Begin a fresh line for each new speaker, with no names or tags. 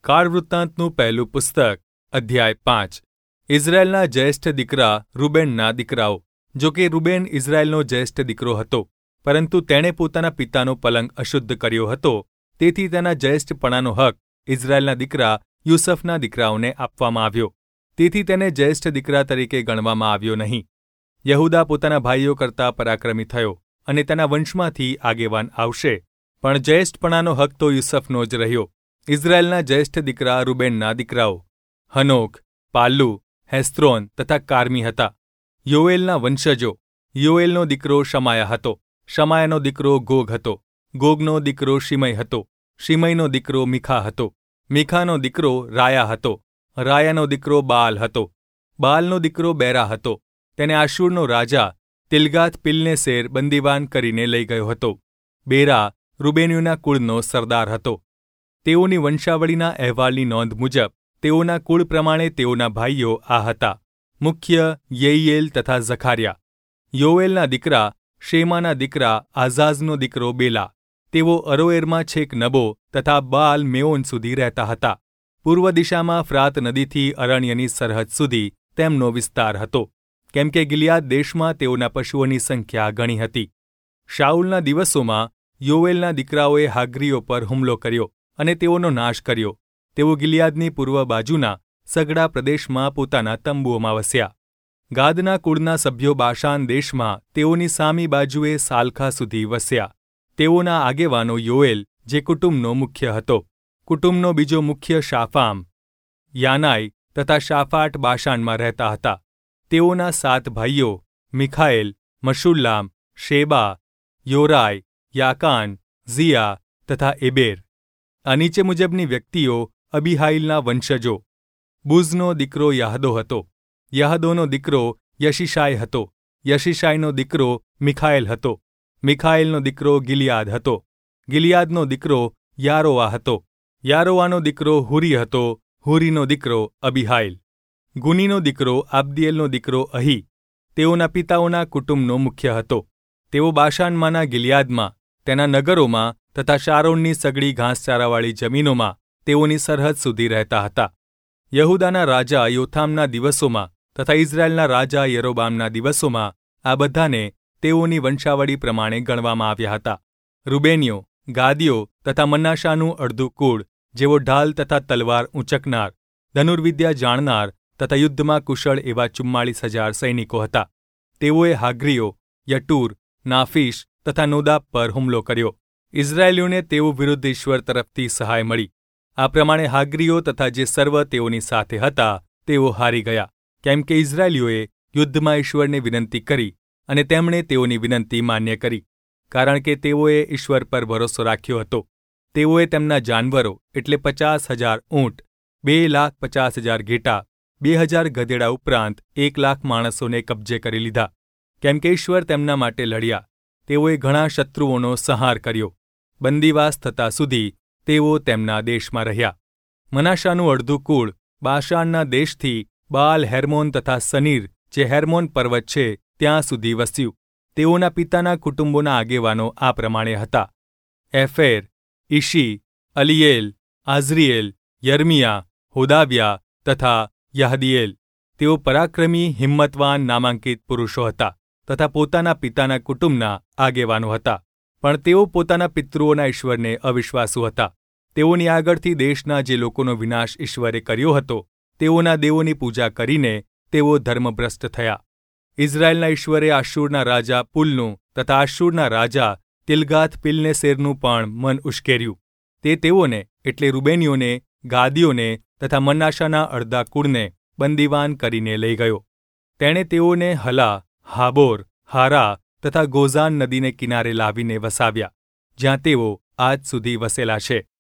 કાળ વૃત્તાંતનું પહેલું પુસ્તક અધ્યાય 5 ઇઝરાયેલના જ્યેષ્ઠ દીકરા રૂબેનના દીકરાઓ. જો કે રૂબેન ઇઝરાયેલનો જ્યેષ્ઠ દીકરો હતો, પરંતુ તેણે પોતાના પિતાનો પલંગ અશુદ્ધ કર્યો હતો, તેથી તેના જ્યેષ્ઠપણાનો હક ઇઝરાયેલના દીકરા યુસફના દીકરાઓને આપવામાં આવ્યો. તેથી તેને જ્યેષ્ઠ દીકરા તરીકે ગણવામાં આવ્યો નહીં. યહૂદા પોતાના ભાઈઓ કરતાં પરાક્રમી થયો અને તેના વંશમાંથી આગેવાન આવશે, પણ જ્યેષ્ઠપણાનો હક તો યુસફનો જ રહ્યો. ઇઝરાયેલના જ્યેષ્ઠ દીકરા રૂબેનના દીકરાઓ હનોક, પાલ્લુ, હેસ્ત્રોન તથા કાર્મી હતા. યોએલના વંશજો. યોએલનો દીકરો શમાયા હતો. શમાયાનો દીકરો ગોગ હતો. ગોગનો દીકરો શિમય હતો. શિમયનો દીકરો મીખા હતો. મીખાનો દીકરો રાયા હતો. રાયાનો દીકરો બાલ હતો. બાલનો દીકરો બેરા હતો. તેને આશુરનો રાજા તિલગાથ પિલનેસેર બંદીવાન કરીને લઈ ગયો હતો. બેરા રૂબેનીઓના કુળનો સરદાર હતો. તેઓની વંશાવળીના અહેવાલની નોંધ મુજબ તેઓના કુળ પ્રમાણે તેઓના ભાઈઓ આ હતા: મુખ્ય યેઇયેલ તથા ઝખારિયા. યોએલના દીકરા શેમાના દીકરા આઝાઝનો દીકરો બેલા. તેઓ અરોએરમાં છેક નબો તથા બાલ મેઓન સુધી રહેતા હતા. પૂર્વ દિશામાં ફ્રાત નદીથી અરણ્યની સરહદ સુધી તેમનો વિસ્તાર હતો, કેમ કે ગિલિયાદ દેશમાં તેઓના પશુઓની સંખ્યા ઘણી હતી. શાઉલના દિવસોમાં યોએલના દીકરાઓએ હાગ્રીઓ પર હુમલો કર્યો અને તેઓનો નાશ કર્યો. તેઓ ગિલિયાદની પૂર્વ બાજુના સગડા પ્રદેશમાં પોતાના તંબુઓમાં વસ્યા. ગાદના કુળના સભ્યો બાશાન દેશમાં તેઓની સામી બાજુએ સાલખા સુધી વસ્યા. તેઓના આગેવાનો યોએલ, જે કુટુંબનો મુખ્ય હતો. કુટુંબનો બીજો મુખ્ય શાફામ, યાનાઈ તથા શાફાટ બાશાનમાં રહેતા હતા. તેઓના 7 ભાઈઓ મિખાએલ, મશુલ્લામ, શેબા, યોરાય, યાકાન, ઝિયા તથા એબેર. આ નીચે મુજબની વ્યક્તિઓ અબીહાઈલના વંશજો. બુઝનો દીકરો યાહદો હતો. યાહદોનો દીકરો યશિશાય હતો. યશિશાયનો દીકરો મિખાએલ હતો. મિખાએલનો દીકરો ગિલિયાદ હતો. ગિલિયાદનો દીકરો યારોઆ હતો. યારોઆનો દીકરો હુરી હતો. હુરીનો દીકરો અબીહાઈલ. ગુનીનો દીકરો આબ્દિએલનો દીકરો અહી. તેઓના પિતાઓના કુટુંબનો મુખ્ય હતો. તેઓ બાશાનમાંના ગિલિયાદમાં, તેના નગરોમાં તથા શારોનની સગડી ઘાસચારાવાળી જમીનોમાં તેઓની સરહદ સુધી રહેતા હતા. યહૂદાના રાજા યોથામના દિવસોમાં તથા ઇઝરાયેલના રાજા યરોબામના દિવસોમાં આ બધાને તેઓની વંશાવળી પ્રમાણે ગણવામાં આવ્યા હતા. રૂબેનીઓ, ગાદીઓ તથા મનાશાનું અડધું કુળ, જેઓ ઢાલ તથા તલવાર ઊંચકનાર, ધનુર્વિદ્યા જાણનાર તથા યુદ્ધમાં કુશળ એવા 44,000 સૈનિકો હતા. તેઓએ હાગ્રીઓ, યટૂર, નાફીશ તથા નોદાબ પર હુમલો કર્યો. ઇઝરાયેલીઓને તેઓ વિરુદ્ધ ઈશ્વર તરફથી સહાય મળી. આ પ્રમાણે હાગ્રીઓ તથા જે સર્વ તેઓની સાથે હતા તેઓ હારી ગયા, કેમ કે ઇઝરાયેલીઓએ યુદ્ધમાં ઈશ્વરને વિનંતી કરી અને તેમણે તેઓની વિનંતી માન્ય કરી, કારણ કે તેઓએ ઈશ્વર પર ભરોસો રાખ્યો હતો. તેઓએ તેમના જાનવરો એટલે 50,000 ઊંટ, 2,50,000 ઘેટા, 2,000 ગધેડા ઉપરાંત 1,00,000 માણસોને કબજે કરી લીધા, કેમ કે ઈશ્વર તેમના માટે લડ્યા. તેઓએ ઘણા શત્રુઓનો સંહાર કર્યો. બંદીવાસ થતા સુધી તેઓ તેમના દેશમાં રહ્યા. મનાશાનું અડધું કુળ બાશાનના દેશથી બાલ હેર્મોન તથા સનીર, જે હેર્મોન પર્વત છે, ત્યાં સુધી વસ્યું. તેઓના પિતાના કુટુંબોના આગેવાનો આ પ્રમાણે હતા: એફેર, ઇશી, અલિયેલ, આઝરીએલ, યર્મિયા, હોદાવ્યા તથા યાહદીએલ. તેઓ પરાક્રમી, હિંમતવાન, નામાંકિત પુરુષો હતા તથા પોતાના પિતાના કુટુંબના આગેવાનો હતા. પણ તેઓ પોતાના પિતૃઓના ઈશ્વરને અવિશ્વાસુ હતા. તેઓની આગળથી દેશના જે લોકોનો વિનાશ ઈશ્વરે કર્યો હતો, તેઓના દેવોની પૂજા કરીને તેઓ ધર્મભ્રષ્ટ થયા. ઇઝરાયેલના ઈશ્વરે આશુરના રાજા પુલનું તથા આશુરના રાજા તિલગાથ પિલનેસેરનું પણ મન ઉશ્કેર્યું. તે તેઓને એટલે રૂબેનીઓને, ગાદીઓને તથા મનાશાના અડધા કુળને બંદીવાન કરીને લઈ ગયો. તેણે તેઓને હલા, હાબોર, હારા તથા ગોઝાન નદીને કિનારે લાવીને વસાવ્યા, જ્યાં તેઓ આજ સુધી વસેલા છે.